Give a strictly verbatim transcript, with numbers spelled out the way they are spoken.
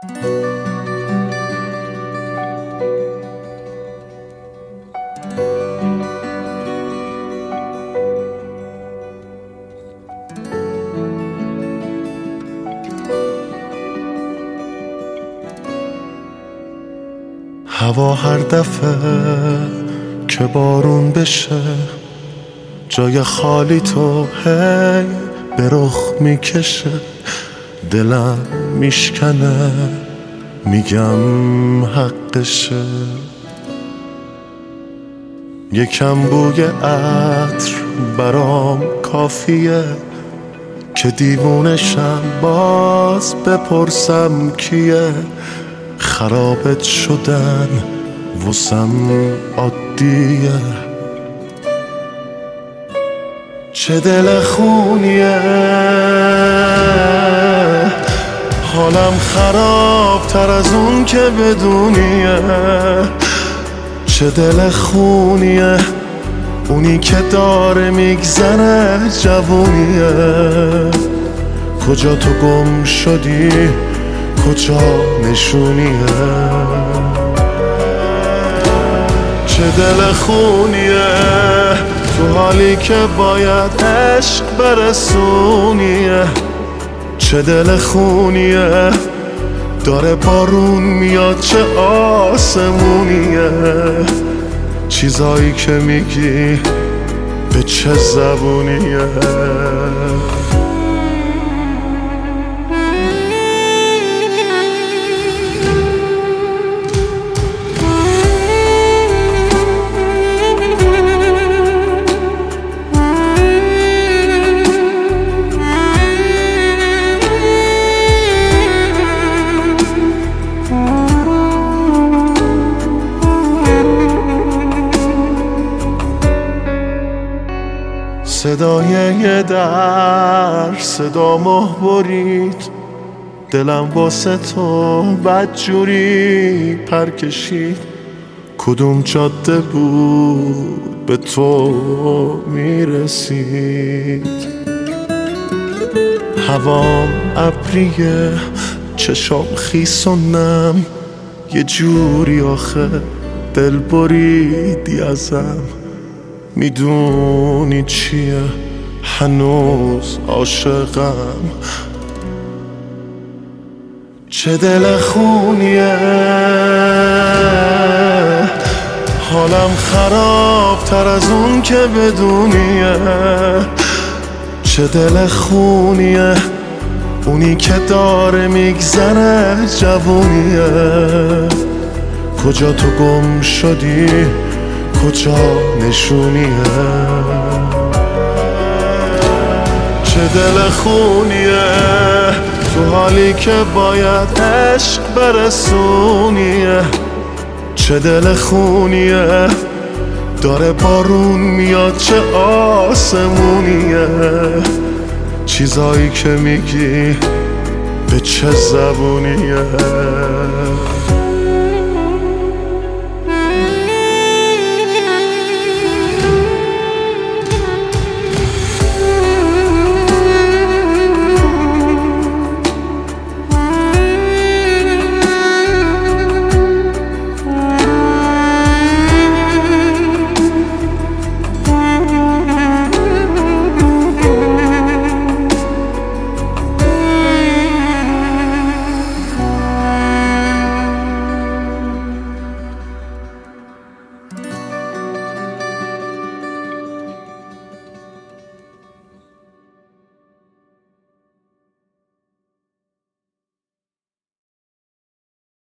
هوا هر دفعه که بارون بشه جای خالی تو هی به رخ میکشه، دلم میشکنه میگم حقشه. یکم بوی عطر برام کافیه که دیوونشم باز بپرسم کیه. خرابت شدن واسم عادیه، چه دل خونیه. حالم خراب تر از اون که بدونیه، چه دل خونیه. اونی که داره میگذره جوونیه. کجا تو گم شدی، کجا نشونیه. چه دل خونیه تو حالی که باید عشق برسونیه. چه دل خونیه داره بارون میاد، چه آسمونیه. چیزایی که میگی به چه زبونیه. صدای یه در صدا مه برید، دلم واسه تو بدجوری پر کشید. کدوم جاده بود به تو میرسید. هوام ابریه چشام خیس و نم، یه جوری آخه دل بریدی ازم. میدونی چیه هنوز عاشقم، چه دل خونیه. حالم خراب تر از اون که بدونیه، چه دل خونیه. اونی که داره میگذره جوونیه. کجا تو گم شدی، کجا نشونیه. چه دل خونیه تو حالی که باید عشق برسونیه. چه دل خونیه داره بارون میاد، چه آسمونیه. چیزایی که میگی به چه زبونیه.